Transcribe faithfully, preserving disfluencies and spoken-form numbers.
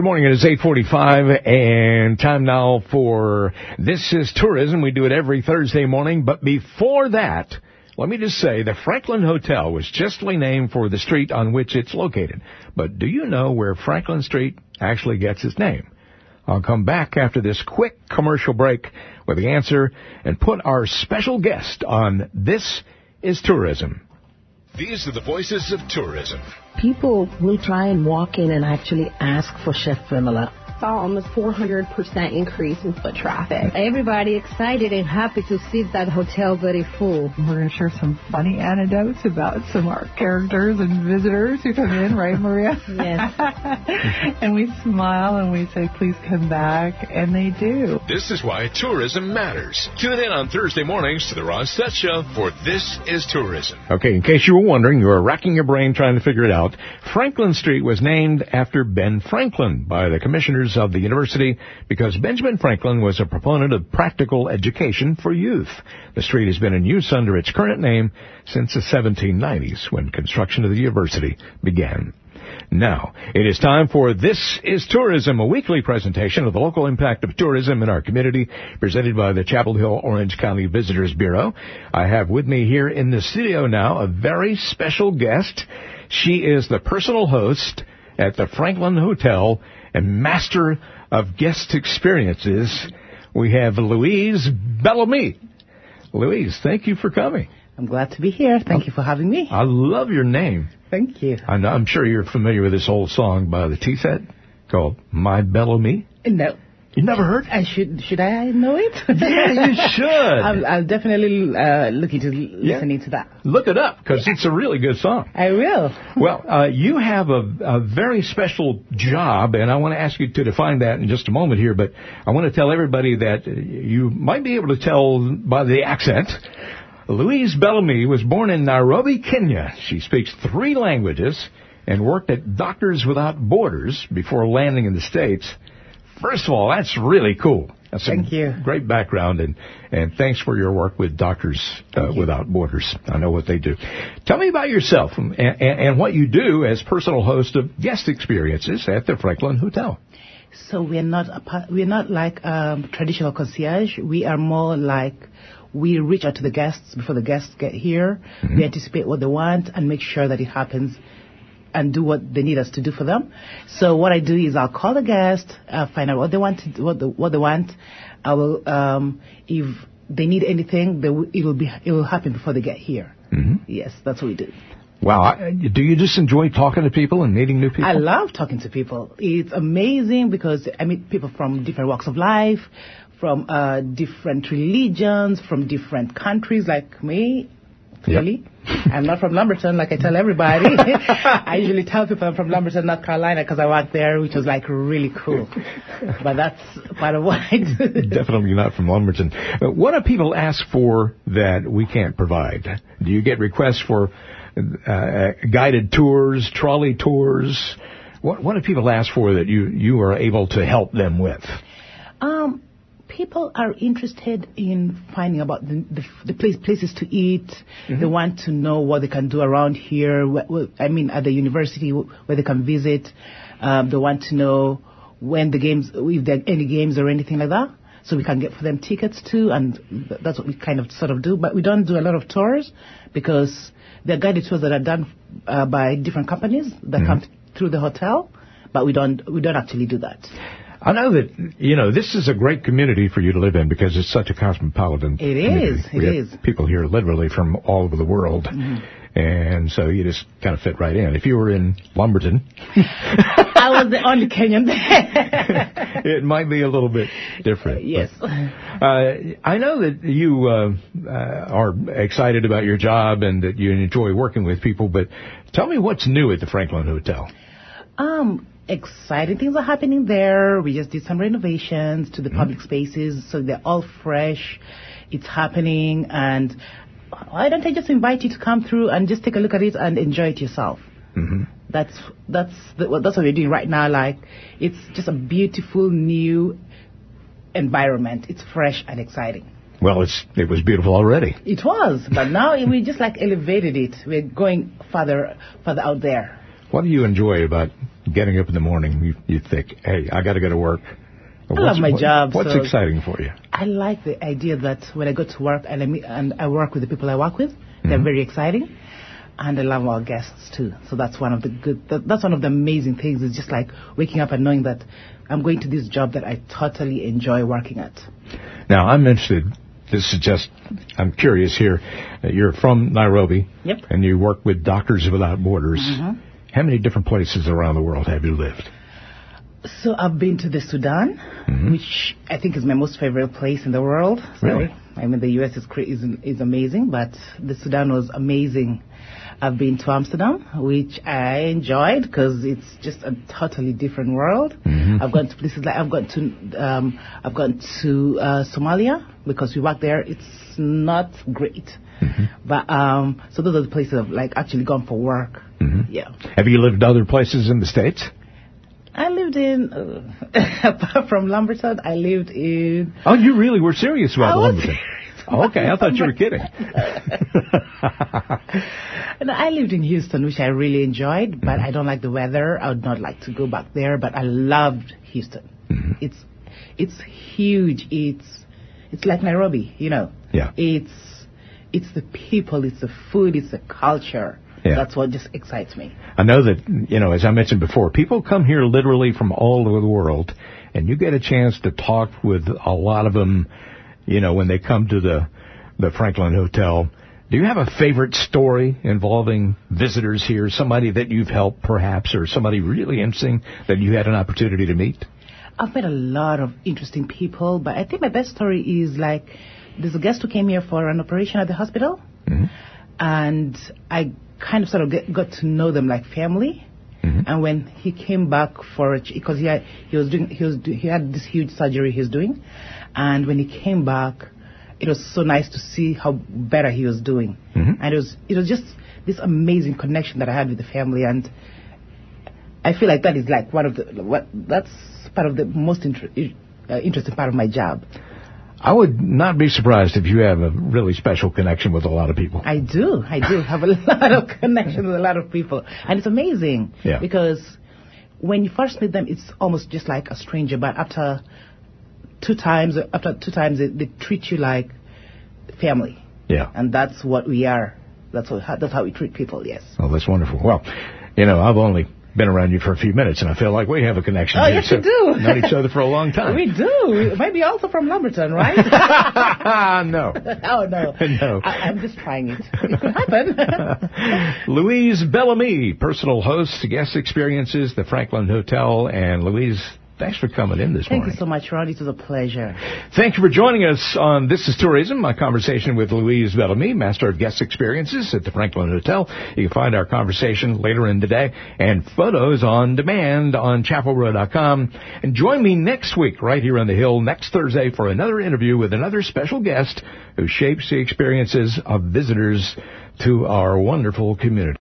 Good morning. It is eight forty-five, and time now for This is Tourism. We do it every Thursday morning, but before that, let me just say the Franklin Hotel was justly named for the street on which it's located. But do you know where Franklin Street actually gets its name? I'll come back after this quick commercial break with the answer and put our special guest on This is Tourism. These are the voices of tourism. People will try and walk in and actually ask for Chef Vimala. Saw almost four hundred percent increase in foot traffic. Everybody excited and happy to see that hotel very full. We're going to share some funny anecdotes about some of our characters and visitors who come in, right, Maria? Yes. And we smile and we say, please come back, and they do. This is why tourism matters. Tune in on Thursday mornings to the Ron Stutz Show for This is Tourism. Okay, in case you were wondering, you were racking your brain trying to figure it out, Franklin Street was named after Ben Franklin by the commissioners of the university because Benjamin Franklin was a proponent of practical education for youth. The street has been in use under its current name since the seventeen nineties when construction of the university began. Now, it is time for This is Tourism, a weekly presentation of the local impact of tourism in our community, presented by the Chapel Hill Orange County Visitors Bureau. I have with me here in the studio now a very special guest. She is the personal host at the Franklin Hotel and master of guest experiences. We have Louise Bellamy. Louise, thank you for coming. I'm glad to be here. Thank you for having me. I love your name. Thank you. I'm, I'm sure you're familiar with this old song by the T-Set called My Bellamy. No. You never heard? I should should I know it? Yeah, you should. I'll, I'll definitely uh, look into listening yeah. to that. Look it up, because yeah. it's a really good song. I will. Well, uh, you have a, a very special job, and I want to ask you to define that in just a moment here, but I want to tell everybody that you might be able to tell by the accent. Louise Bellamy was born in Nairobi, Kenya. She speaks three languages and worked at Doctors Without Borders before landing in the States. First of all, that's really cool. That's a Thank you. Great background, and, and thanks for your work with Doctors uh, Without Borders. I know what they do. Tell me about yourself and, and, and what you do as personal host of guest experiences at the Franklin Hotel. So we're not a, we're not like um, traditional concierge. We are more like we reach out to the guests before the guests get here. Mm-hmm. We anticipate what they want and make sure that it happens and do what they need us to do for them. So what I do is I'll call the guest, uh, find out what they want, to do, what, the, what they want. I will, um, if they need anything, they w- it will be, it will happen before they get here. Mm-hmm. Yes, that's what we do. Wow, I, do you just enjoy talking to people and meeting new people? I love talking to people. It's amazing because I meet people from different walks of life, from uh, different religions, from different countries, like me. Clearly. Yep. I'm not from Lumberton, like I tell everybody. I usually tell people I'm from Lumberton, North Carolina, because I work there, which was like really cool. But that's part of what I do. Definitely not from Lumberton. Uh, what do people ask for that we can't provide? Do you get requests for uh, guided tours, trolley tours? What, what do people ask for that you, you are able to help them with? Um. People are interested in finding about the, the, the place, places to eat. Mm-hmm. They want to know what they can do around here. Wh- wh- I mean, at the university where they can visit. Um, they want to know when the games, if there are any games or anything like that. So we can get for them tickets too, and th- that's what we kind of sort of do. But we don't do a lot of tours because there are guided tours that are done uh, by different companies that mm-hmm. come t- through the hotel. But we don't we don't actually do that. I know that, you know, this is a great community for you to live in because it's such a cosmopolitan It community. is, it we is. Have people here literally from all over the world. Mm-hmm. And so you just kind of fit right in. If you were in Lumberton... I was the only Kenyan there. It might be a little bit different. Yes. But, uh, I know that you uh, uh, are excited about your job and that you enjoy working with people, but tell me what's new at the Franklin Hotel. Um... Exciting things are happening there. We just did some renovations to the mm-hmm. public spaces, so they're all fresh. It's happening, and why don't I just invite you to come through and just take a look at it and enjoy it yourself? Mm-hmm. That's that's the, well, that's what we're doing right now. Like, it's just a beautiful new environment. It's fresh and exciting. Well, it's it was beautiful already. It was, but now we just like elevated it. We're going further further out there. What do you enjoy about getting up in the morning? You, you think, hey, I got to go to work. I love my what, job. What's so exciting for you? I like the idea that when I go to work and I, meet, and I work with the people I work with, mm-hmm. they're very exciting. And I love our guests, too. So that's one of the good, that, that's one of the amazing things. It's just like waking up and knowing that I'm going to this job that I totally enjoy working at. Now, I'm interested. This is just, I'm curious here. You're from Nairobi. Yep. And you work with Doctors Without Borders. Mm-hmm. How many different places around the world have you lived? So I've been to the Sudan, mm-hmm. which I think is my most favorite place in the world. So, really? I mean, the U S is, is is amazing, but the Sudan was amazing. I've been to Amsterdam, which I enjoyed because it's just a totally different world. Mm-hmm. I've gone to places like I've gone to um, I've gone to uh, Somalia because we work there. It's not great, mm-hmm. but um, so those are the places I've like actually gone for work. Mm-hmm. Yeah. Have you lived other places in the States? I lived in, uh, apart from Lumberton, I lived in... Oh, you really were serious about I Lumberton? Was okay, I thought you were kidding. No, I lived in Houston, which I really enjoyed, but mm-hmm. I don't like the weather. I would not like to go back there, but I loved Houston. Mm-hmm. It's it's huge. It's it's like Nairobi, you know. Yeah. It's it's the people, it's the food, it's the culture. Yeah. That's what just excites me. I know that, you know, as I mentioned before, people come here literally from all over the world, and you get a chance to talk with a lot of them, you know, when they come to the, the Franklin Hotel. Do you have a favorite story involving visitors here, somebody that you've helped perhaps, or somebody really interesting that you had an opportunity to meet? I've met a lot of interesting people, but I think my best story is like, there's a guest who came here for an operation at the hospital, mm-hmm. and I kind of sort of get, got to know them like family. Mm-hmm. And when he came back for it, because he had, he was doing he was he had this huge surgery he was doing, and when he came back, it was so nice to see how better he was doing. Mm-hmm. And it was it was just this amazing connection that I had with the family, and I feel like that is like one of the what that's part of the most inter, uh, interesting part of my job. I would not be surprised if you have a really special connection with a lot of people. I do. I do have a lot of connection with a lot of people. And it's amazing. Yeah. Because when you first meet them, it's almost just like a stranger. But after two times, after two times, they, they treat you like family. Yeah. And that's what we are. That's what, that's how we treat people, yes. Oh, that's wonderful. Well, you know, I've only been around you for a few minutes, and I feel like we have a connection. Oh, here, yes, so we do. Known each other for a long time. We do. Maybe also from Lumberton, right? No. Oh, no. No. I, I'm just trying it. It could happen. Louise Bellamy, personal host, guest experiences, the Franklin Hotel. And Louise, thanks for coming in this Thank morning. Thank you so much, Ron. It was a pleasure. Thank you for joining us on This is Tourism, my conversation with Louise Bellamy, Master of Guest Experiences at the Franklin Hotel. You can find our conversation later in the day and photos on demand on chapel row dot com. And join me next week right here on the Hill next Thursday for another interview with another special guest who shapes the experiences of visitors to our wonderful community.